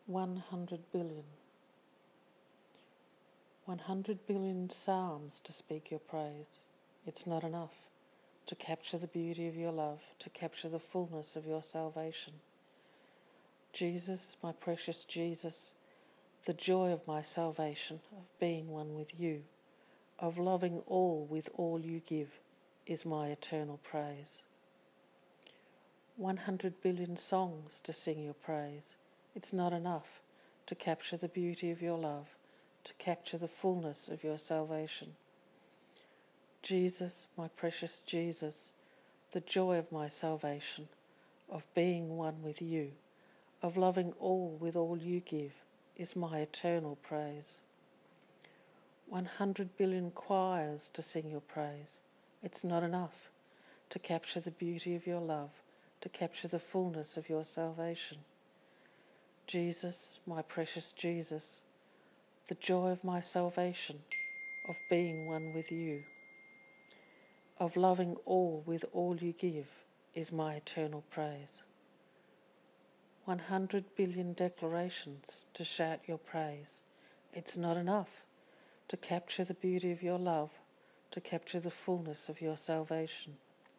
100 billion. 100 billion psalms to speak your praise. It's not enough to capture the beauty of your love, to capture the fullness of your salvation. Jesus, my precious Jesus, the joy of my salvation, of being one with you, of loving all with all you give, is my eternal praise. 100 billion songs to sing your praise. It's not enough to capture the beauty of your love, to capture the fullness of your salvation. Jesus, my precious Jesus, the joy of my salvation, of being one with you, of loving all with all you give, is my eternal praise. 100 billion choirs to sing your praise. It's not enough to capture the beauty of your love, to capture the fullness of your salvation. Jesus, my precious Jesus, the joy of my salvation, of being one with you, of loving all with all you give, is my eternal praise. 100 billion declarations to shout your praise. It's not enough to capture the beauty of your love, to capture the fullness of your salvation.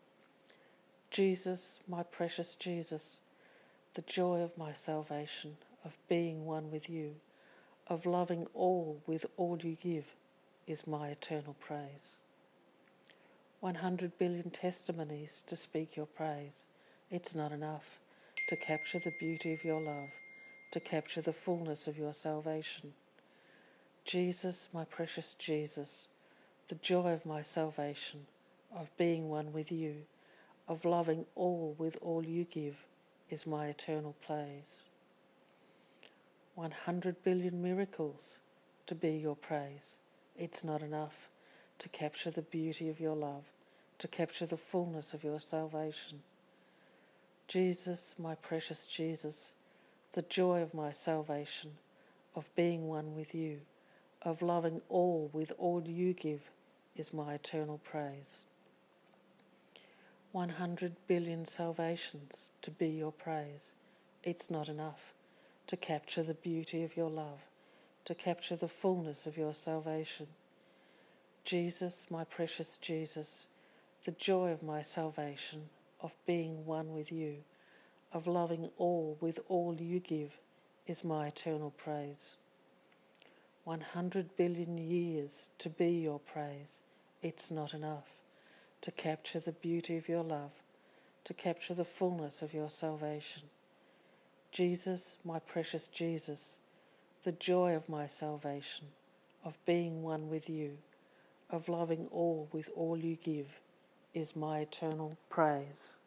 Jesus, my precious Jesus, the joy of my salvation, of being one with you, of loving all with all you give, is my eternal praise. 100 billion testimonies to speak your praise. It's not enough to capture the beauty of your love, to capture the fullness of your salvation. Jesus, my precious Jesus, the joy of my salvation, of being one with you, of loving all with all you give, is my eternal praise. 100 billion miracles to be your praise. It's not enough to capture the beauty of your love, to capture the fullness of your salvation. Jesus, my precious Jesus, the joy of my salvation, of being one with you, of loving all with all you give, is my eternal praise. 100 billion salvations to be your praise. It's not enough to capture the beauty of your love, to capture the fullness of your salvation. Jesus, my precious Jesus, the joy of my salvation, of being one with you, of loving all with all you give, is my eternal praise. 100 billion years to be your praise. It's not enough to capture the beauty of your love, to capture the fullness of your salvation. Jesus, my precious Jesus, the joy of my salvation, of being one with you, of loving all with all you give, is my eternal praise.